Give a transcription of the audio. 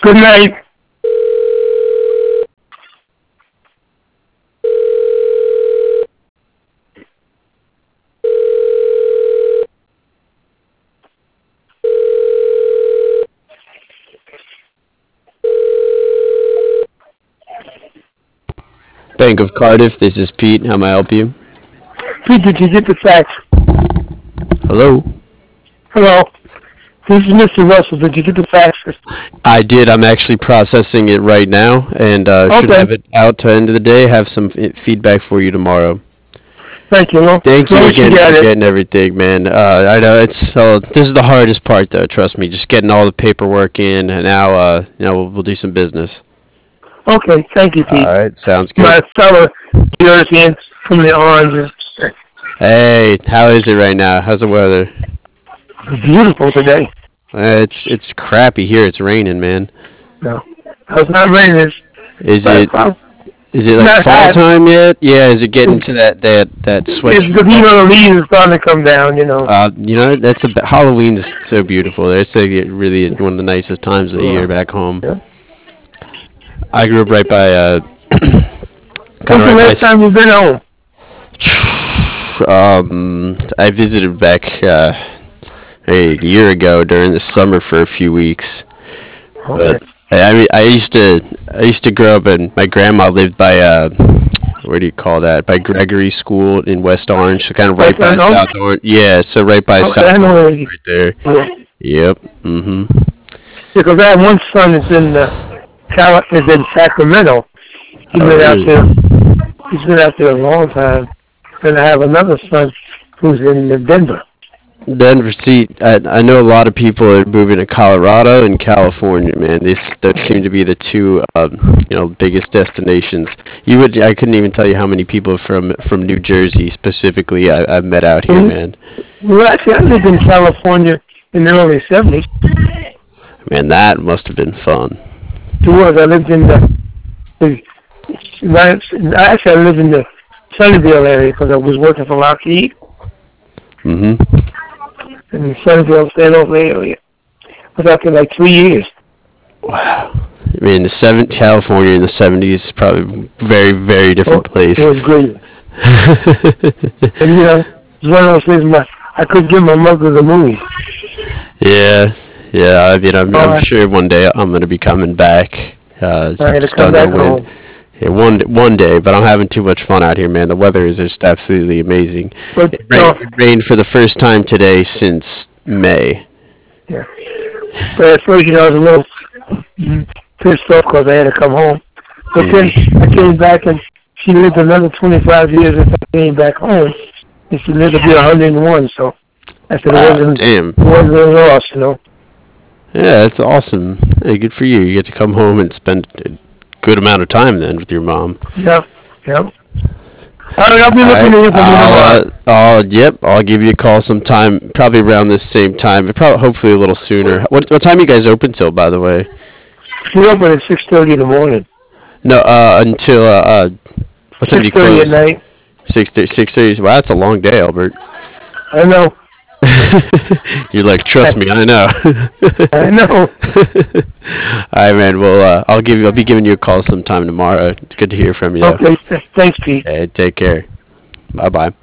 Good night. Bank of Cardiff, this is Pete. How may I help you? Pete, did you get the fax? Hello? Hello. This is Mr. Russell. Did you get the fax? I did. I'm actually processing it right now and should Okay. have it out to the end of the day. Have some feedback for you tomorrow. Thank you. Well, Thank you well, again got for it. getting everything, man. I know this is the hardest part, though. Trust me, just getting all the paperwork in, and now we'll do some business. Okay. Thank you, Pete. All right, sounds My good. fellow Europeans from the oranges. Hey, how is it right now? How's the weather? Beautiful today. It's crappy here. It's raining, man. No, it's not raining. Is But it is it like not fall hot. time yet? Yeah, is it getting to that sweat? It's the the leaves are starting to come down. That's Halloween's so beautiful. It's like really one of the nicest times of the year back home. Yeah. I grew up right by kind When's of the right by. last time you've been home? I visited back a year ago during the summer for a few weeks. Okay. But I mean, I used to grow up, and my grandma lived by what do you call that? By Gregory School in West Orange, so kind of right by West Orange? South Orange. Yeah, so right by Okay, I South know Orange, where you. right there. Yeah. Yep. Mhm. Because I have one son that's is in Sacramento. He's Oh, been out really? there. He's been out there a long time. And I have another son who's in Denver. Denver. See, I know a lot of people are moving to Colorado and California. Man, those seem to be the two biggest destinations. I couldn't even tell you how many people from New Jersey specifically I've met out here, Mhm. man. Well, actually, I lived in California in the early 70s. Man, that must have been fun. It was. I lived in actually, I lived in the Sunnyvale area because I was working for Lockheed Mhm. in Sunnyvale, San Jose area. I was out there like 3 years. Wow. I mean, California in the '70s is probably very, very So different it place. was great. And, it's one of those things I couldn't give my mother the move. Yeah, yeah. I mean, So I'm sure one day I'm gonna be coming back. I had to Just come don't know back when. home. Yeah, one day, but I'm having too much fun out here, man. The weather is just absolutely amazing. But, It rained for the first time today since May. yeah. But at first, I was a little pissed off because I had to come home. But then Mm. I came back and she lived another 25 years if I came back home. And she lived to be 101, so I said Wow, damn. it wasn't a loss. Yeah, that's awesome. Hey, good for you. You get to come home and spend a good amount of time then with your mom. Yep, yep. All right, I'll be All looking right. to hear from you tomorrow. Yep. I'll give you a call sometime, probably around this same time. Probably, hopefully, a little sooner. What time you guys open till, by the way? We open at 6:30 in the morning. No, until what time do you 6:30 at close? night. 6:30. 6:30. Wow, that's a long day, Albert. I know. You're like, trust me, I know. I know. All right, man. Well, I'll be giving you a call sometime tomorrow. It's good to hear from you. Okay, thanks, Pete. Hey, take care. Bye bye.